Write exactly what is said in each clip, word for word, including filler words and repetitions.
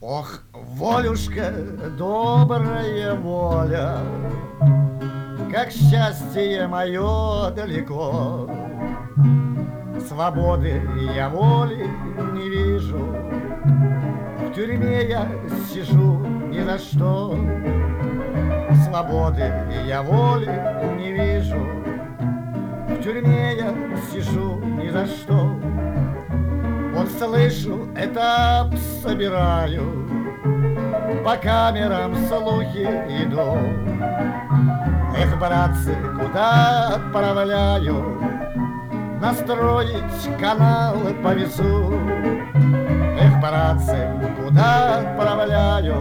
Ох, волюшка, добрая воля, как счастье мое далеко. Свободы я воли не вижу, в тюрьме я сижу ни за что. Свободы я воли не вижу, в тюрьме я сижу ни за что. Вот слышу, этап собираю, по камерам слухи идут. Эх, братцы, куда отправляю настроить канал по весу? Эх, братцы, куда отправляю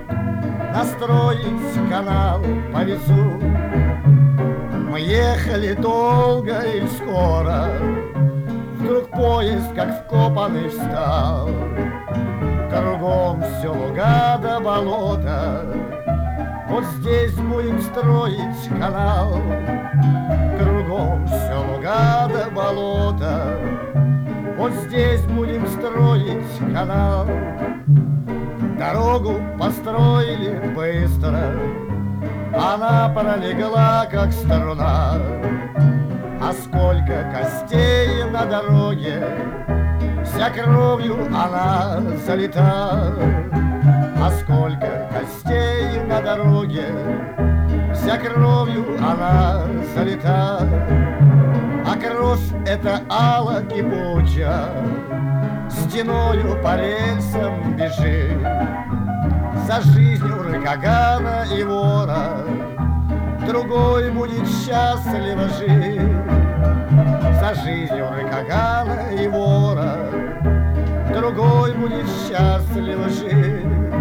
настроить канал по весу? Мы ехали долго и скоро, вдруг поезд, как вкопанный, встал. Кругом все луга да болото, вот здесь будем строить канал. Кругом все луга да болото, вот здесь будем строить канал. Дорогу построили быстро, она пролегла, как струна. А сколько костей на дороге, вся кровью она залита. А сколько костей на дороге, вся кровью она залита. А кровь эта ала кипуча стеною по рельсам бежит. За жизнью рыкагана и вора другой будет счастливо жить. За жизнью рыкагана и вора другой будет счастливо жить.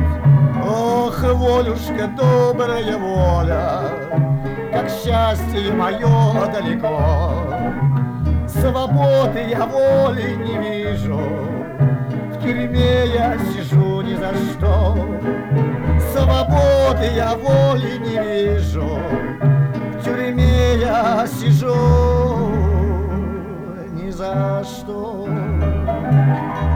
Ох, волюшка, добрая воля, как счастье мое далеко. Свободы я воли не вижу, в тюрьме я сижу ни за что. Свободы я воли не вижу, в тюрьме я сижу ни за что.